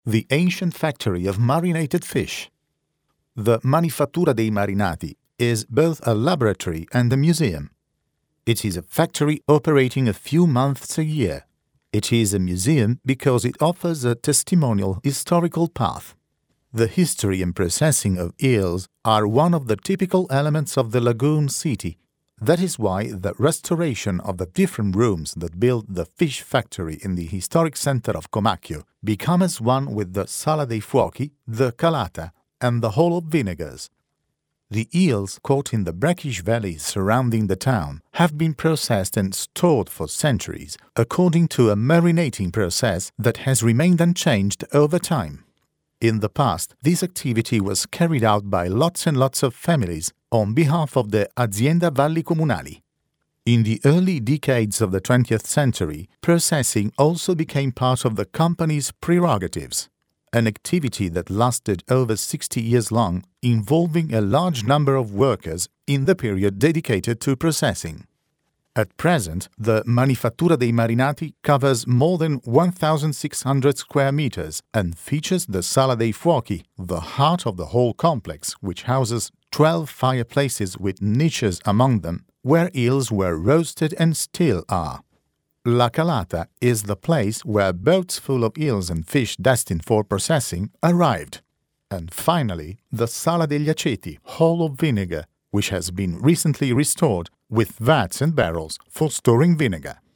the ancient factory of marinated fish. The Manifattura dei Marinati is both a laboratory and a museum. It is a factory operating a few months a year. It is a museum because it offers a testimonial historical path. The history and processing of eels are one of the typical elements of the lagoon city. That is why the restoration of the different rooms that build the fish factory in the historic center of Comacchio become as one with the Sala dei Fuochi, the Calata, and the Hall of Vinegars. The eels caught in the brackish valleys surrounding the town have been processed and stored for centuries according to a marinating process that has remained unchanged over time. In the past, this activity was carried out by lots and lots of families on behalf of the Azienda Valli Comunali. In the early decades of the 20th century, processing also became part of the company's prerogatives, an activity that lasted over 60 years long, involving a large number of workers in the period dedicated to processing. At present, the Manifattura dei Marinati covers more than 1,600 square meters and features the Sala dei Fuochi, the heart of the whole complex, which houses 12 fireplaces with niches among them, where eels were roasted and still are. La Calata is the place where boats full of eels and fish destined for processing arrived. And finally, the Sala degli Aceti, Hall of Vinegar, which has been recently restored with vats and barrels for storing vinegar.